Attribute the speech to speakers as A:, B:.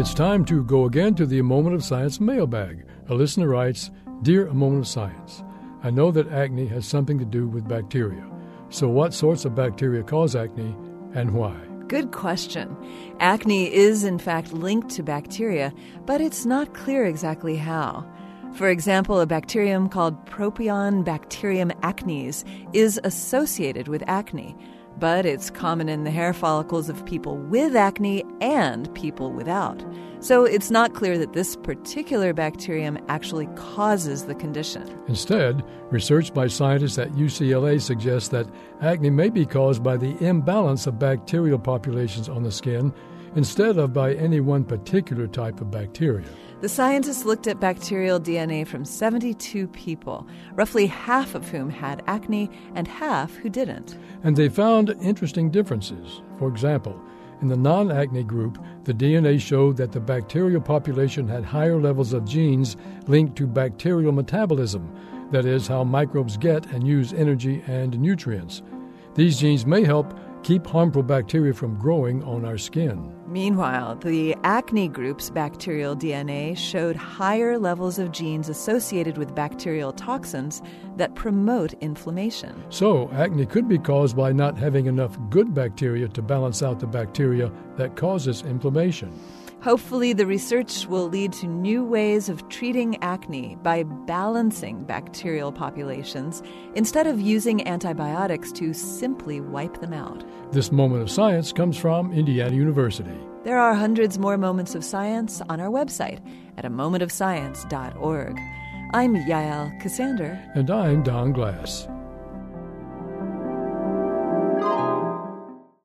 A: It's time to go again to the A Moment of Science mailbag. A listener writes, Dear A Moment of Science, I know that acne has something to do with bacteria. So what sorts of bacteria cause acne and why?
B: Good question. Acne is, in fact, linked to bacteria, but it's not clear exactly how. For example, a bacterium called Propionibacterium acnes is associated with acne, but it's common in the hair follicles of people with acne and people without. So it's not clear that this particular bacterium actually causes the condition.
A: Instead, research by scientists at UCLA suggests that acne may be caused by the imbalance of bacterial populations on the skin instead of by any one particular type of bacteria.
B: The scientists looked at bacterial DNA from 72 people, roughly half of whom had acne and half who didn't.
A: And they found interesting differences. For example, in the non-acne group, the DNA showed that the bacterial population had higher levels of genes linked to bacterial metabolism, that is, how microbes get and use energy and nutrients. These genes may help keep harmful bacteria from growing on our skin.
B: Meanwhile, the acne group's bacterial DNA showed higher levels of genes associated with bacterial toxins that promote inflammation.
A: So, acne could be caused by not having enough good bacteria to balance out the bacteria that causes inflammation.
B: Hopefully, the research will lead to new ways of treating acne by balancing bacterial populations instead of using antibiotics to simply wipe them out.
A: This Moment of Science comes from Indiana University.
B: There are hundreds more moments of science on our website at amomentofscience.org. I'm Yael Cassander.
A: And I'm Don Glass.